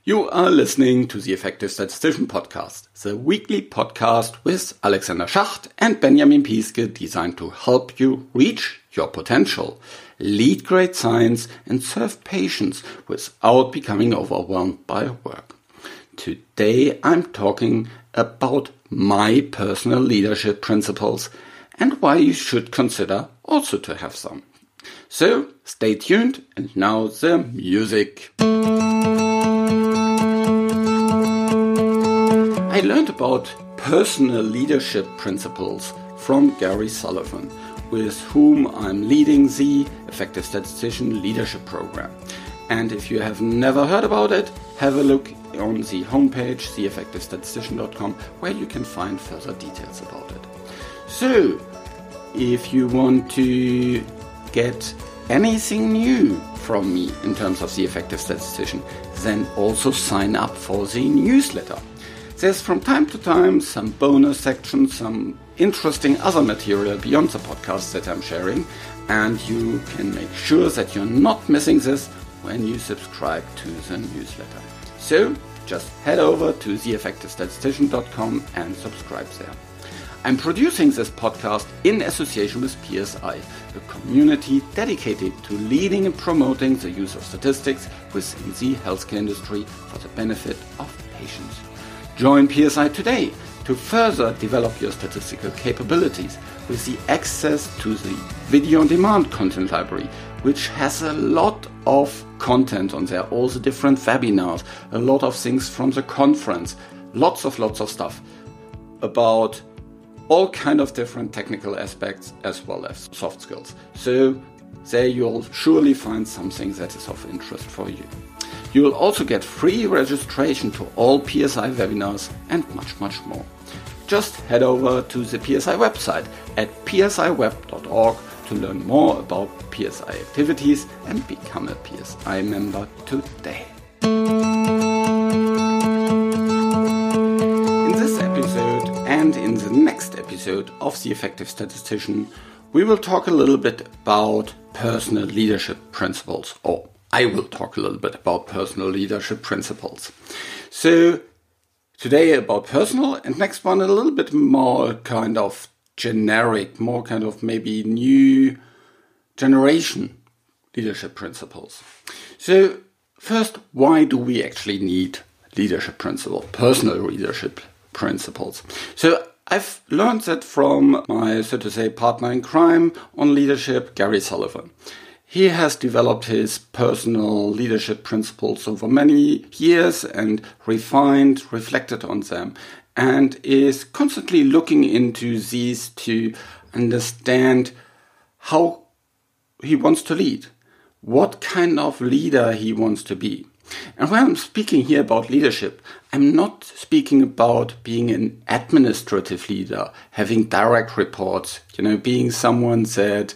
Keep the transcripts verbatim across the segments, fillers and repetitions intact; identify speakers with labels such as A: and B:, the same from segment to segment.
A: You are listening to the Effective Statistician Podcast, the weekly podcast with Alexander Schacht and Benjamin Piske, designed to help you reach your potential, lead great science, and serve patients without becoming overwhelmed by work. Today I'm talking about my personal leadership principles and why you should consider also to have some. So stay tuned, and now the music. I learned about personal leadership principles from Gary Sullivan, with whom I'm leading the Effective Statistician Leadership Program. And if you have never heard about it, have a look on the homepage, the effective statistician dot com, where you can find further details about it. So, if you want to get anything new from me in terms of the Effective Statistician, then also sign up for the newsletter. There's from time to time some bonus sections, some interesting other material beyond the podcast that I'm sharing, and you can make sure that you're not missing this when you subscribe to the newsletter. So just head over to the effective statistician dot com and subscribe there. I'm producing this podcast in association with P S I, a community dedicated to leading and promoting the use of statistics within the healthcare industry for the benefit of patients. Join P S I today to further develop your statistical capabilities with the access to the video-on-demand content library, which has a lot of content on there, all the different webinars, a lot of things from the conference, lots of lots of stuff about all kind of different technical aspects as well as soft skills. So there you'll surely find something that is of interest for you. You will also get free registration to all P S I webinars and much, much more. Just head over to the P S I website at p s i web dot org to learn more about P S I activities and become a P S I member today. In this episode and in the next episode of The Effective Statistician, we will talk a little bit about personal leadership principles, or I will talk a little bit about personal leadership principles. So today about personal, and next one a little bit more kind of generic, more kind of maybe new generation leadership principles. So first, why do we actually need leadership principles, personal leadership principles? So I've learned that from my, so to say, partner in crime on leadership, Gary Sullivan. He has developed his personal leadership principles over many years and refined, reflected on them, and is constantly looking into these to understand how he wants to lead, what kind of leader he wants to be. And when I'm speaking here about leadership, I'm not speaking about being an administrative leader, having direct reports, you know, being someone that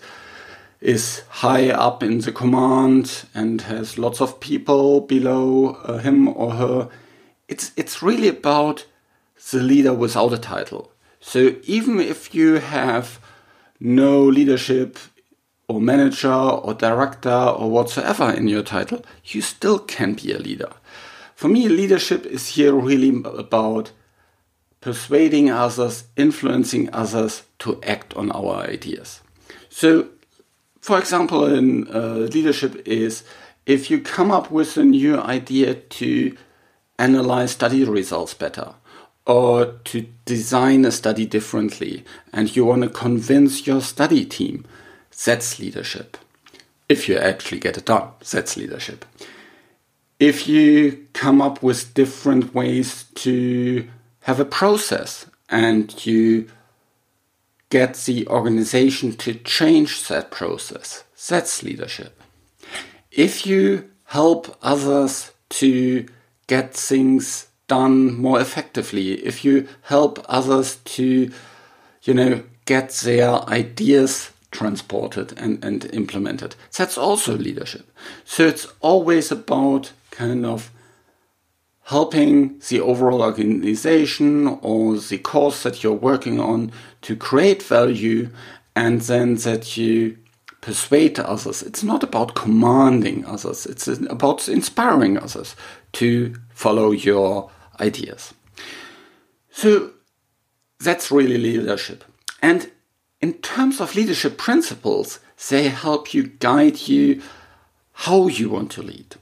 A: is high up in the command and has lots of people below uh, him or her. It's it's really about the leader without a title. So even if you have no leadership or manager or director or whatsoever in your title, you still can be a leader. For me, leadership is here really about persuading others, influencing others to act on our ideas. So for example, in uh, leadership is if you come up with a new idea to analyze study results better or to design a study differently and you want to convince your study team, that's leadership. If you actually get it done, that's leadership. If you come up with different ways to have a process and you get the organization to change that process, that's leadership. If you help others to get things done more effectively, if you help others to, you know, get their ideas transported and, and implemented, that's also leadership. So it's always about kind of helping the overall organization or the cause that you're working on to create value, and then that you persuade others. It's not about commanding others. It's about inspiring others to follow your ideas. So that's really leadership. And in terms of leadership principles, they help you guide you how you want to lead.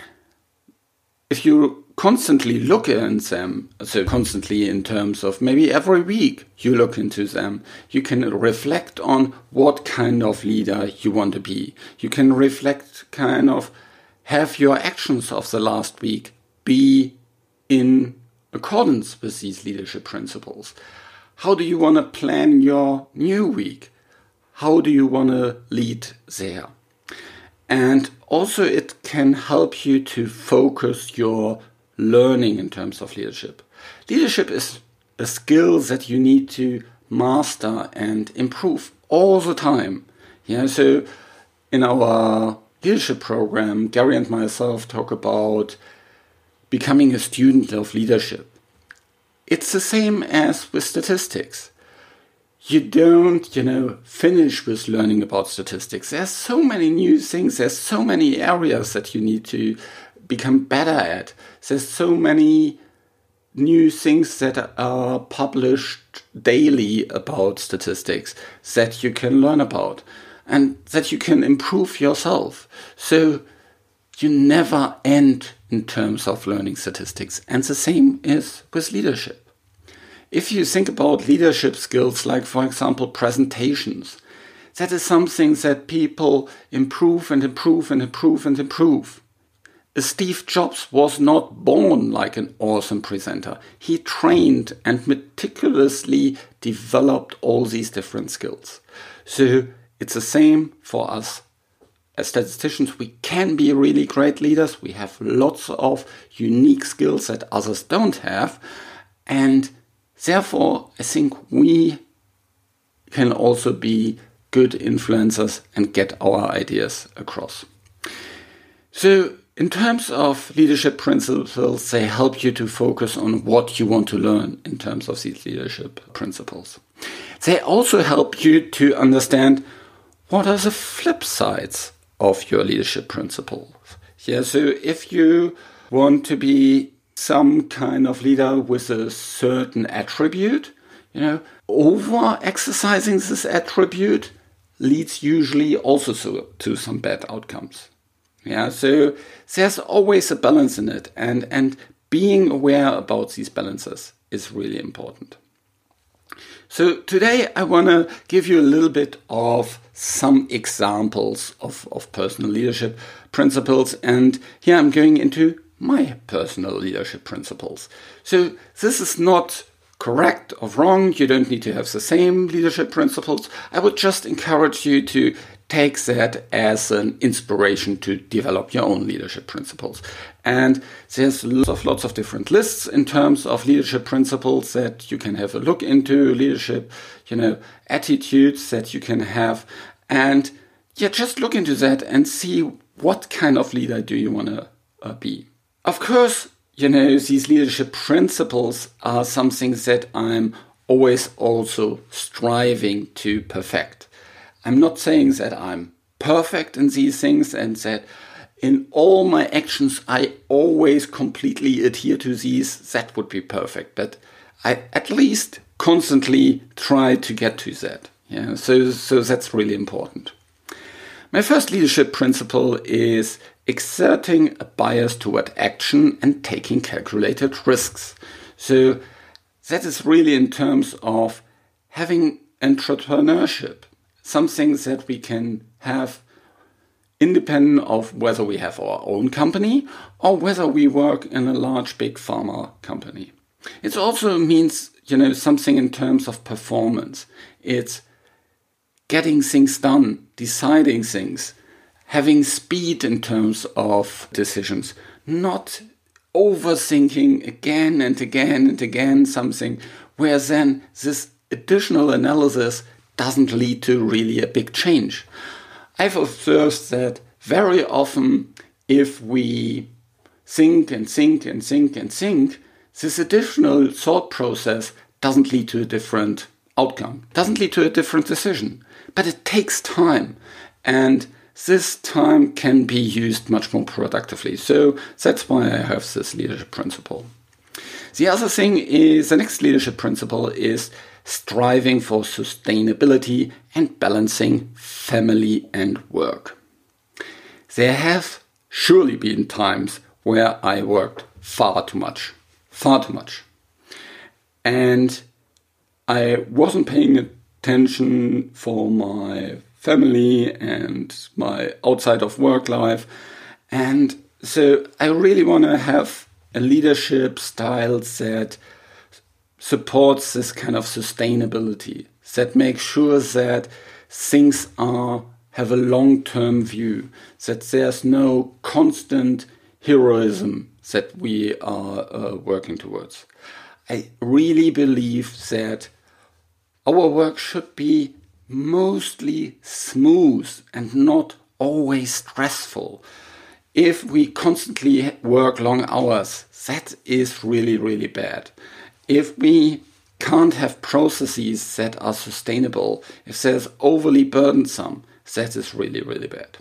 A: If you constantly look at them, so constantly in terms of maybe every week you look into them, you can reflect on what kind of leader you want to be. You can reflect, kind of have your actions of the last week be in accordance with these leadership principles. How do you want to plan your new week? How do you want to lead there? And also it can help you to focus your learning in terms of leadership. Leadership is a skill that you need to master and improve all the time. Yeah, so in our leadership program, Gary and myself talk about becoming a student of leadership. It's the same as with statistics. You don't, you know, finish with learning about statistics. There's so many new things. There's so many areas that you need to become better at. There's so many new things that are published daily about statistics that you can learn about and that you can improve yourself. So you never end in terms of learning statistics. And the same is with leadership. If you think about leadership skills, like, for example, presentations, that is something that people improve and improve and improve and improve. Steve Jobs was not born like an awesome presenter. He trained and meticulously developed all these different skills. So it's the same for us as statisticians. We can be really great leaders. We have lots of unique skills that others don't have. And therefore, I think we can also be good influencers and get our ideas across. So in terms of leadership principles, they help you to focus on what you want to learn in terms of these leadership principles. They also help you to understand what are the flip sides of your leadership principles. Yeah, so if you want to be some kind of leader with a certain attribute, you know, over exercising this attribute leads usually also to, to some bad outcomes. Yeah, so there's always a balance in it, and, and being aware about these balances is really important. So today I want to give you a little bit of some examples of, of personal leadership principles, and here I'm going into my personal leadership principles. So this is not correct or wrong. You don't need to have the same leadership principles. I would just encourage you to take that as an inspiration to develop your own leadership principles. And there's lots of lots of different lists in terms of leadership principles that you can have a look into, leadership, you know, attitudes that you can have. And yeah, just look into that and see what kind of leader do you want to uh, be. Of course, you know, these leadership principles are something that I'm always also striving to perfect. I'm not saying that I'm perfect in these things and that in all my actions I always completely adhere to these. That would be perfect. But I at least constantly try to get to that. Yeah, so, so that's really important. My first leadership principle is exerting a bias toward action and taking calculated risks. So that is really in terms of having entrepreneurship, something that we can have independent of whether we have our own company or whether we work in a large, big pharma company. It also means, you know, something in terms of performance. It's getting things done, deciding things, having speed in terms of decisions, not overthinking again and again and again something where then this additional analysis doesn't lead to really a big change. I've observed that very often if we think and think and think and think, this additional thought process doesn't lead to a different outcome, doesn't lead to a different decision. But it takes time. And this time can be used much more productively. So that's why I have this leadership principle. The other thing is, the next leadership principle is striving for sustainability and balancing family and work. There have surely been times where I worked far too much, far too much. And I wasn't paying attention for my family and my outside of work life. And so I really want to have a leadership style that supports this kind of sustainability, that makes sure that things are have a long-term view, that there's no constant heroism that we are uh, working towards. I really believe that our work should be mostly smooth and not always stressful. If we constantly work long hours, that is really, really bad. If we can't have processes that are sustainable, if there's overly burdensome, that is really, really bad.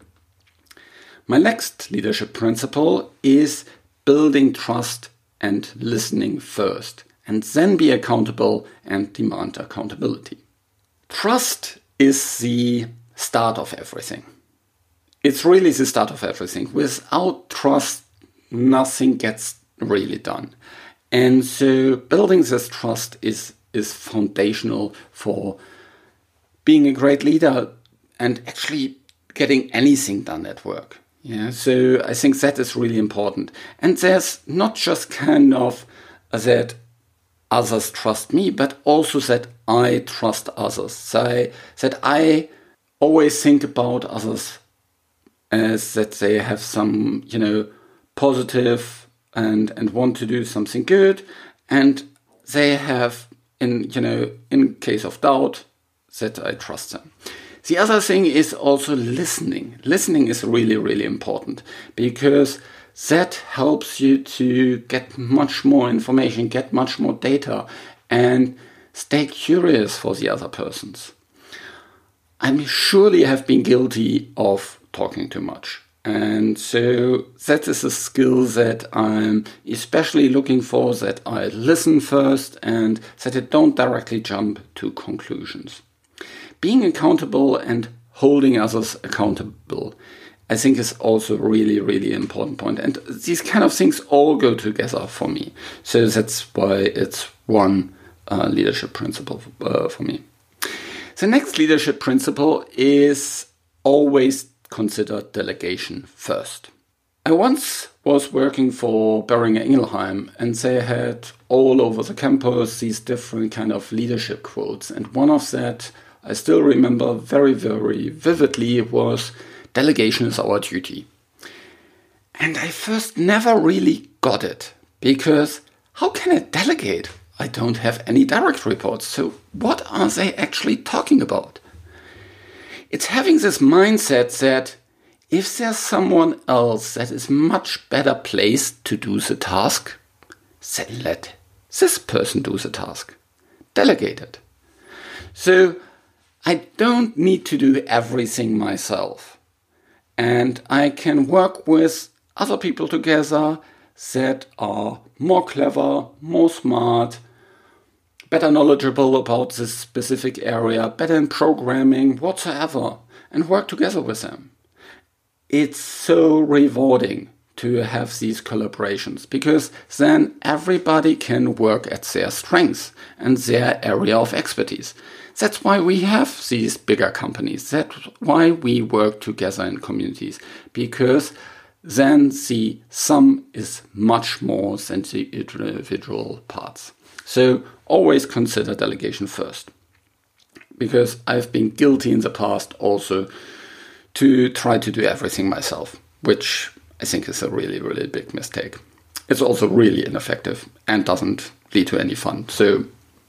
A: My next leadership principle is building trust and listening first, and then be accountable and demand accountability. Trust is the start of everything. It's really the start of everything. Without trust, nothing gets really done. And so building this trust is, is foundational for being a great leader and actually getting anything done at work. Yeah, so I think that is really important. And there's not just kind of that others trust me, but also that I trust others. So that I always think about others as that they have some, you know, positive and and want to do something good, and they have, in you know, in case of doubt, that I trust them. The other thing is also listening. Listening is really, really important because that helps you to get much more information, get much more data, and stay curious for the other persons. I surely have been guilty of talking too much. And so that is a skill that I'm especially looking for, that I listen first and that I don't directly jump to conclusions. Being accountable and holding others accountable, I think, is also a really, really important point. And these kind of things all go together for me. So that's why it's one uh, leadership principle uh, for me. The next leadership principle is always consider delegation first. I once was working for Boehringer Ingelheim, and they had all over the campus these different kind of leadership quotes. And one of that I still remember very, very vividly was, delegation is our duty. And I first never really got it, because how can I delegate? I don't have any direct reports. So what are they actually talking about? It's having this mindset that if there's someone else that is much better placed to do the task, then let this person do the task. Delegate it. So I don't need to do everything myself. And I can work with other people together that are more clever, more smart, better knowledgeable about this specific area, better in programming, whatsoever, and work together with them. It's so rewarding to have these collaborations, because then everybody can work at their strengths and their area of expertise. That's why we have these bigger companies. That's why we work together in communities, because then the sum is much more than the individual parts. So always consider delegation first, because I've been guilty in the past also to try to do everything myself, which I think is a really, really big mistake. It's also really ineffective and doesn't lead to any fun. So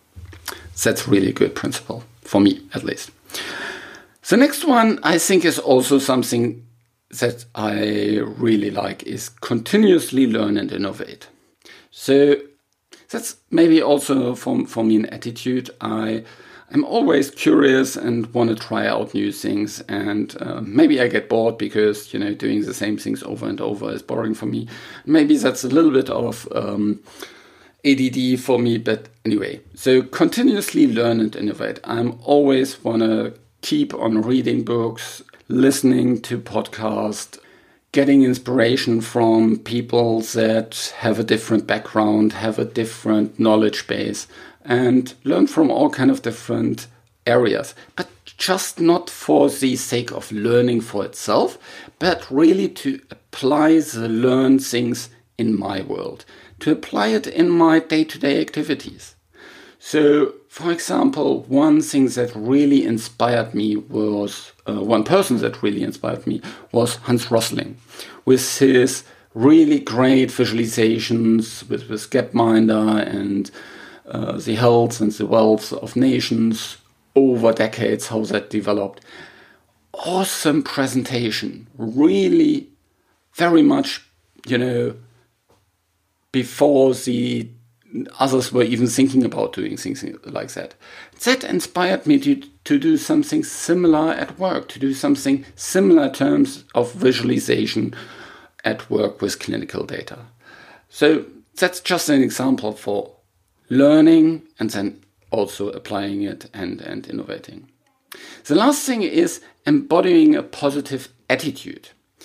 A: that's really a good principle, for me at least. The next one I think is also something that I really like, is continuously learn and innovate. So that's maybe also for, for me an attitude. I I'm always curious and want to try out new things, and uh, maybe I get bored because, you know, doing the same things over and over is boring for me. Maybe that's a little bit of um, A D D for me, but anyway. So continuously learn and innovate. I'm always want to keep on reading books, listening to podcasts, getting inspiration from people that have a different background, have a different knowledge base, and learn from all kind of different areas. But just not for the sake of learning for itself, but really to apply the learned things in my world, to apply it in my day-to-day activities. So, for example, one thing that really inspired me was, uh, one person that really inspired me was Hans Rosling, with his really great visualizations with, with Gapminder and uh, the health and the wealth of nations over decades, how that developed. Awesome presentation, really very much, you know, before the others were even thinking about doing things like that. That inspired me to, to do something similar at work, to do something similar in terms of visualization at work with clinical data. So that's just an example for learning and then also applying it and, and innovating. The last thing is embodying a positive attitude.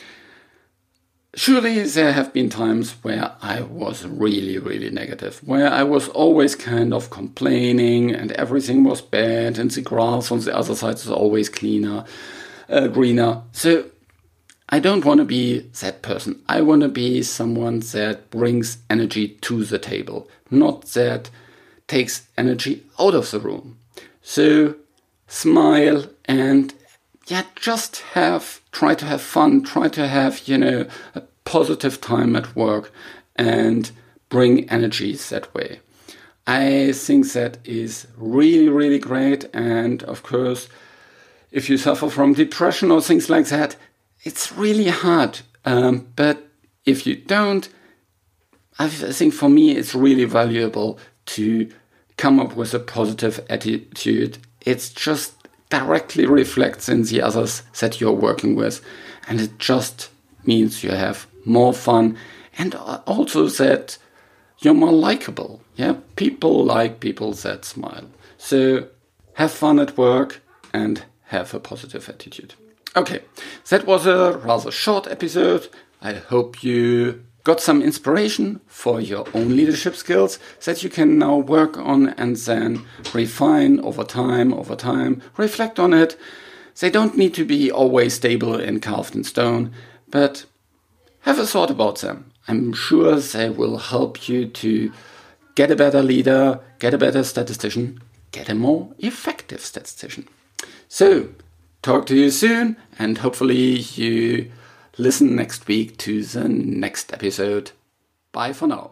A: Surely there have been times where I was really, really negative, where I was always kind of complaining and everything was bad and the grass on the other side is always cleaner, uh, greener. So I don't want to be that person. I want to be someone that brings energy to the table, not that takes energy out of the room. So smile and yeah, just have, try to have fun, try to have, you know, a positive time at work and bring energies that way. I think that is really, really great. And of course, if you suffer from depression or things like that, it's really hard. Um, but if you don't, I think for me, it's really valuable to come up with a positive attitude. It's just directly reflects in the others that you're working with, and it just means you have more fun and also that you're more likable. Yeah, people like people that smile. So have fun at work and have a positive attitude. Okay, that was a rather short episode. I hope you got some inspiration for your own leadership skills that you can now work on and then refine over time, over time, reflect on it. They don't need to be always stable and carved in stone, but have a thought about them. I'm sure they will help you to get a better leader, get a better statistician, get a more effective statistician. So, talk to you soon, and hopefully you listen next week to the next episode. Bye for now.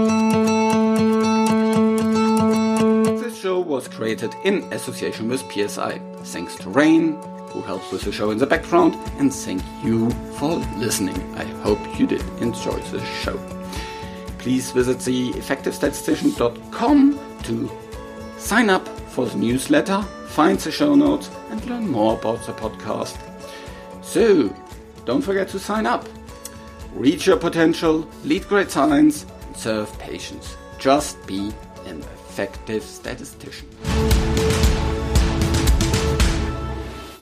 A: This show was created in association with P S I. Thanks to Rain, who helps with the show in the background, and thank you for listening. I hope you did enjoy the show. Please visit the effective statistician dot com to sign up for the newsletter, find the show notes, and learn more about the podcast. So, don't forget to sign up. Reach your potential, lead great science, and serve patients. Just be an effective statistician.